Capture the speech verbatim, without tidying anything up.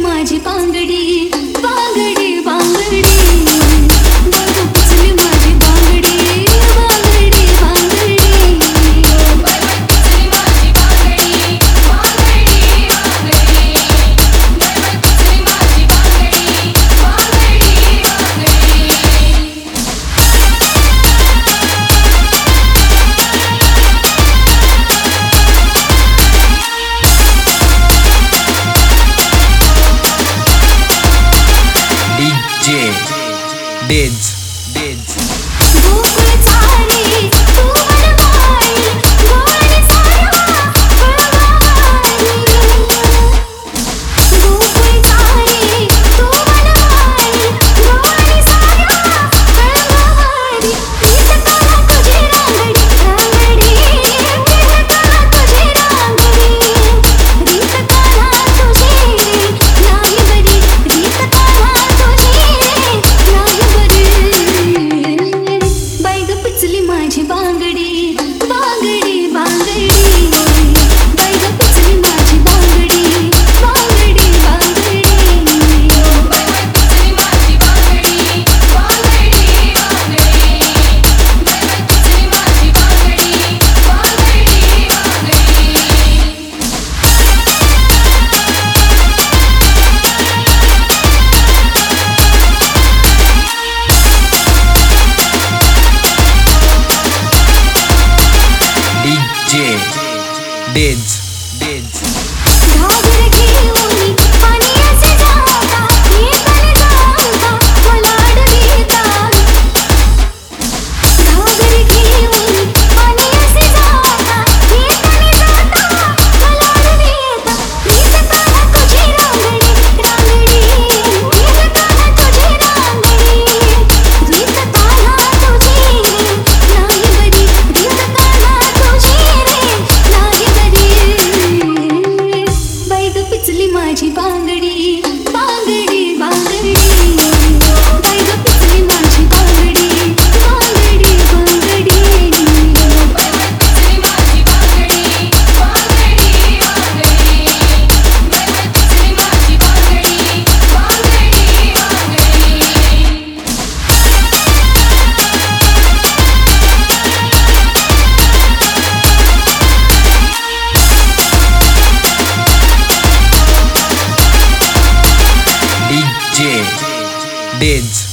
माझी बांगडी बांगडी बांगडी बघ पिचली माझी बांगडी बांगडी बांगडी पिचली माझी बांगडी बांगडी बांगडी पिचली माझी बांगडी बांगडी D J Dids Dids Gokul चारी तू वनवाई गोवानी सारा वनवाई गोकुळ चारी तू वनवाई गोवानी सारा वनवाई रीत काला तुझी रांगडी रांगडी रीत काला तुझी रांगडी रीत काला तुझी नाही बरी रीत काला तुझी नाही बरी बाई ग पिचली माझी बांगडी बांगडी बांगडी बाई ग पिचली माझी बांगडी बांगडी बांगडी बाई ग पिचली माझी बांगडी बांगडी बांगडी बाई ग पिचली माझी बांगडी बांगडी D J Dids Dids घागर घेऊन पाणी असे जाता येताना जाता मला अडविता घागर घेऊन पाणी असे जाता येताना जाता मला अडविता रीत काला तुझी रांगडी रांगडी रीत काला तुझी रांगडी रीत काला तुझी नाही बरी रीत काला तुझी नाही बरी बाई ग पिचली माझी बांगडी बांगडी बांगडी बाई ग पिचली माझी बांगडी बांगडी बांगडी बाई ग पिचली माझी बांगडी बांगडी बांगडी बाई ग पिचली माझी बांगडी बांगडी D J Dids